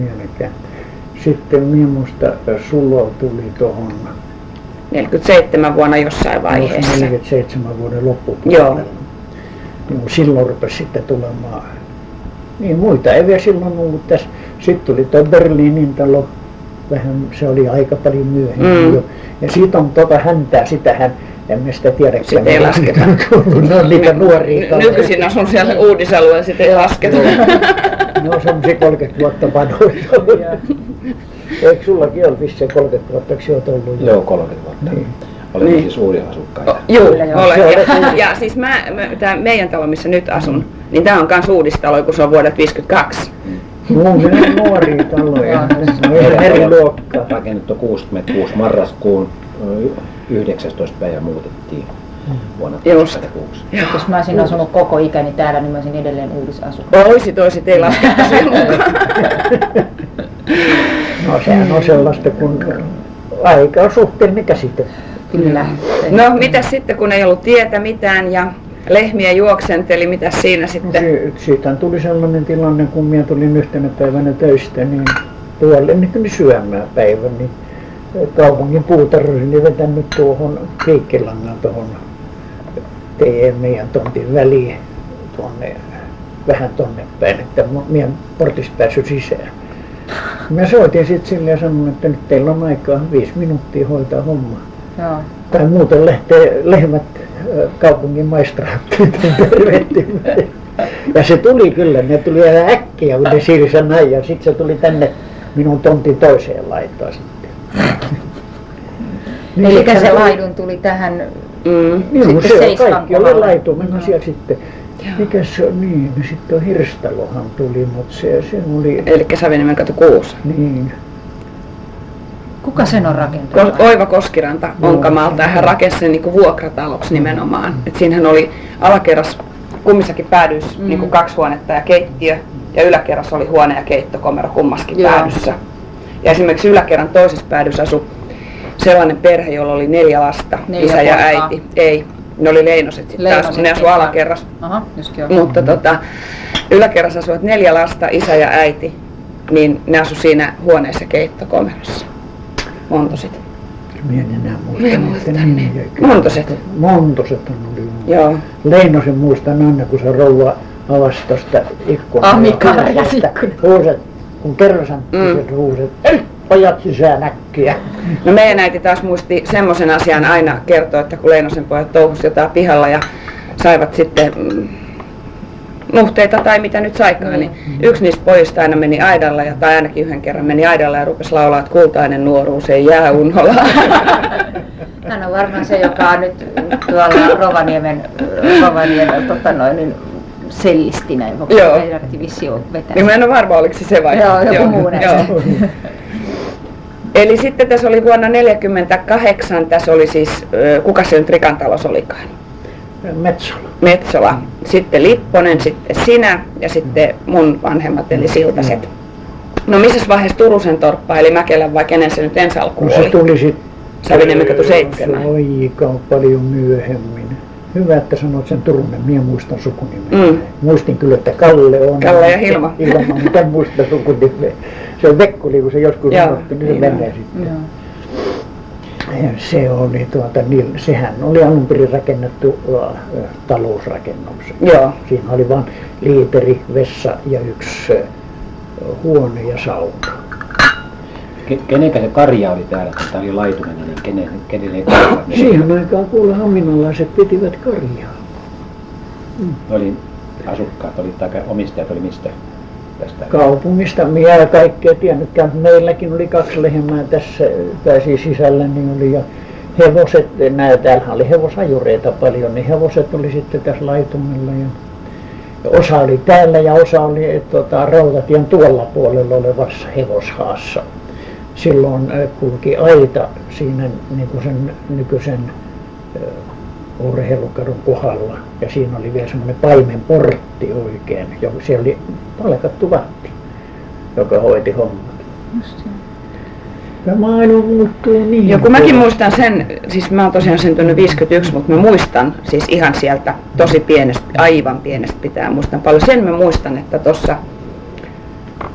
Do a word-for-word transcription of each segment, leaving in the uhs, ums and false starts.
Mielekään. Sitten minusta Sulo tuli tuohon neljäkymmentäseitsemän vuonna jossain vaiheessa. neljäkymmentäseitsemän vuoden loppupuolella. Niin silloin rupesi sitten tulemaan. Niin muita ei vielä silloin ollut tässä. Sitten tuli tuo Berliinin talo. Vähän, se oli aika paljon myöhemmin mm. jo. Ja siitä on tuota häntää, sitähän emme sitä tiedäkään. Sitten ei lasketa. Ne on niitä nuoria. Nykyisin asun siellä Uudisalueella, sitten ei lasketa. Ne on semmoisia kolmekymmentä vuotta vanhoja. Eikö sullakin ole vissiin kolmekymmentä vuotta, eikö olet ollut jo? Joo, kolmekymmentä vuotta. Niin. Olemme niin. Siis uusia asukkaita. Oh, joo, olen. Ja, ja siis mä, mä, tämä meidän talo, missä nyt asun, mm. niin tämä on myös uudistalo, kun se on vuodelta viisikymmentäkaksi. Mm. No, ne on nuoria taloja. Eri luokkaa. Rakennettu kuusikymmentäkuusi marraskuun yhdeksästoista päivä muutettiin vuonna tuhatyhdeksänsataakuusi. Jos mä olisin asunut koko ikäni täällä, niin mä olisin edelleen uudisasukka. Oisit, oisit, ei lasketa sen mukaan. No sehän on sellaista, kun aika on suhteellinen käsite. Kyllä. No mitäs sitten, kun ei ollut tietä mitään ja lehmiä juoksenteli, mitäs siinä sitten? No, siitä tuli sellainen tilanne, kun minä tulin yhtenä päivänä töistä, niin puolelle tuli syömään päivän, niin kaupungin puutarhuri oli vetänyt tuohon piikkilangan tuohon meidän tontin väliin tuonne, vähän tonne päin, että minä en portista päässyt sisään. Mä soitin sitten sille ja sanoin, että nyt teillä on aikaa viisi minuuttia hoitaa hommaa. Joo. Tai muuten lähtee lehmät kaupungin maistraattiin tervehtimään. Ja se tuli kyllä, ne tuli ihan äkkiä, kun ne siirsi näin, ja sitten se tuli tänne minun tontin toiseen laitoon sitten. Niin eli se laidun tuli tähän mm. Niin, se kaikki oli laitumena no. Siellä sitten. Mikäs se on niin? No sitten on Hirstalohan tuli, mutta se, se oli... Eli Saviniemen katu kuusi. Niin. Kuka sen on rakentanut? Ko- Oiva Koskiranta Onkamalta, ja hän rakensi sen niin kuin vuokrataloksi nimenomaan. Et siinähän oli alakerras kummissakin päädyissä mm. niin kuin kaksi huonetta ja keittiö, ja yläkerras oli huone ja keittokomero kummaskin Joo. päädyssä. Ja esimerkiksi yläkerran toisessa päädyssä asui sellainen perhe, jolla oli neljä lasta, neljä isä ja portaa. Äiti. Ei. Ne oli Leinoset sitten taas, ne asui alakerras. Aha, mutta tota, yläkerrassa asuivat neljä lasta, isä ja äiti, niin ne asui siinä huoneessa keittokomerossa. Montoset. Minä en enää muista. Minä muistan niin. Montoset. Montoset on oli. Joo. Leinosen muistan aina, kun se rouva avasi tuosta ikkunaa. Ah, mikä huuset, kun kerrosantti mm. se huuset. Pojat sisään äkkiä. No meidän äiti taas muisti semmoisen asian aina kertoa, että kun Leinosen pojat touhusi jotain pihalla ja saivat sitten mm, nuhteita tai mitä nyt saikaan, niin yksi niistä pojista aina meni aidalla, ja, tai ainakin yhden kerran meni aidalla ja rupesi laulaa, että kultainen nuoruus ei jää unholaan. Hän on varmaan se, joka on nyt tuolla Rovaniemen, Rovaniemen tota noin, niin sellistinä, joka on vetänyt. Niin mä en ole varma, oliko se se vai? Joo, joku muu näistä. Eli sitten tässä oli vuonna neljäkymmentäkahdeksan, tässä oli siis, kuka se nyt Rikan talos olikaan? Metsola. Metsola. Sitten Lipponen, sitten sinä ja sitten mun vanhemmat eli Siltaset. No missä vaiheessa Turusen torppa eli Mäkelän vai kenen se nyt ensi alkuun oli? Se tuli sitten Saviniemen katu seitsemän. Aika paljon myöhemmin. Hyvä, että sanoit sen Turunen, minä muistan sukunimen. Mm. Muistin kyllä, että Kalle on. Kalle ja Hilma. Hilma, mutta en muista sukunimen. Se on Vekkuli, kun se joskus sanottu, niin se menee sitten. Joo. Ja se oli tuota, niin, sehän oli alun perin rakennettu uh, talousrakennus. Joo. Siinä oli vain liiteri, vessa ja yksi uh, huone ja sauna. Kenenkä se karja oli täällä, kun tämä oli laitumena, niin kenen, kenelle karja? Siihen aikaan kuule haminalaiset pitivät karjaa. Mm. Oli asukkaat, oli, tai omistajat oli mistä? Tästä? Kaupungista. Minä en kaikkea tiennytkään, mutta meilläkin oli kaksi lehmää tässä, tai siis sisällä, niin oli ja hevoset, nää, täällähän oli hevosajureita paljon, niin hevoset oli sitten tässä laitumella ja, ja osa oli täällä ja osa oli tuota, rautatien tuolla puolella olevassa hevoshaassa. Silloin kulki aita siinä niin kuin sen nykyisen uh, urheilukadun kohdalla ja siinä oli vielä semmoinen paimenportti oikein, joka siellä oli palkattu vahti, joka hoiti hommat. Ja maailma muuttuu niin. Joo, kun mäkin muistan sen, siis mä oon tosiaan syntynyt viisikymmentäyksi, mutta mä muistan siis ihan sieltä tosi pienestä, aivan pienestä pitää muistan paljon. Sen mä muistan, että tuossa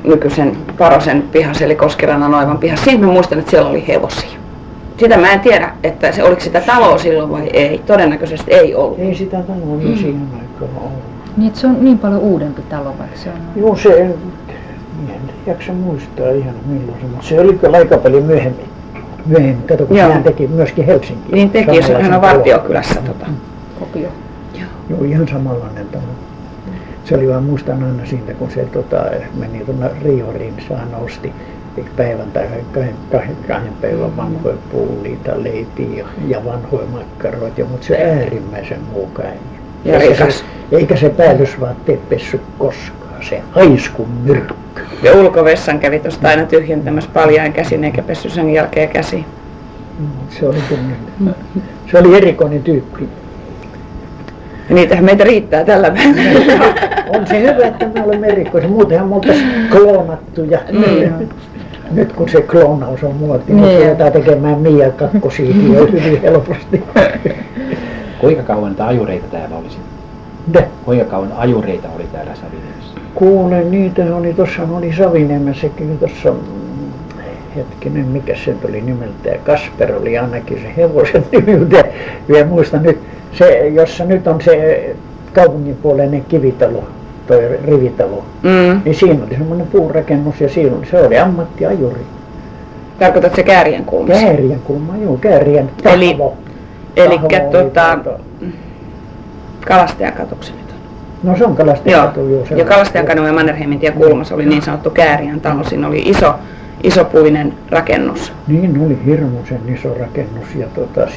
nykyisen Parosen pihassa, eli Koskirannan Oivan pihassa. Siitä mä muistan, että siellä oli hevosia. Sitä mä en tiedä, että se, oliko sitä taloa silloin vai ei. Todennäköisesti ei ollut. Ei sitä taloa mm. siihen aikaan ollut. Niin, että se on niin paljon uudempi talo, vaikka se on... Joo, se... En jaksa muistaa ihan milloin se, mutta se oli kyllä aika paljon myöhemmin. Myöhemmin, kato, kun hän teki myöskin Helsinkiin. Niin teki, jos hän on Vartiokylässä. Tota. Kopio. Joo. Joo, ihan samanlainen talo. Se oli vaan, muistan aina siitä, kun se tota, meni tuonne Rioriin, niin hän osti päivän tai kahden, kahden, kahden päivän vanhoja puuliita, leipiä ja vanhoja makkaroita, mutta se äärimmäisen muukainen. Ja eikä se, eikä se päällysvaatteet pessy koskaan, se haiskun myrkky. Ja ulkovessan kävi tuosta aina tyhjentämässä paljain käsin eikä pessy sen jälkeen käsiin. Se oli, tunnen. Se oli erikoinen tyyppi. Ja niitähän meitä riittää tällä päivänä. On se hyvä, että me olemme erikoisia. Muutenhan me oltaisiin kloonattuja. Mm. Nyt kun se kloonaus on muoti, niin ruvetaan tekemään Mia kakkosiikin jo hyvin helposti. Kuinka kauan niitä ajureita täällä oli? Ne. Kuinka kauan ajureita oli täällä Saviniemessä? Kuule, niitä oli, tuossa oli Saviniemessäkin, tuossa, hetkinen, mikä se oli nimeltään, Kasper oli ainakin se hevosen nimi, vielä muistan nyt, se, jossa nyt on se kaupunginpuoleinen kivitalo, toi rivitalo, mm. niin siinä oli semmoinen puurakennus ja siinä oli, se oli ammattiajuri. Tarkoitat se Kääriän kulmassa? Kääriän kulma, joo, Kääriän tahvo. Eli tuota, Kalastajakatuksi nyt on. No se on Kalastajakatu, joo. joo ja Kalastajakanu ja Mannerheimin tie kulmassa oli niin sanottu Kääriän talo. Siinä oli iso, isopuinen rakennus. Niin oli hirmuisen iso rakennus ja tota,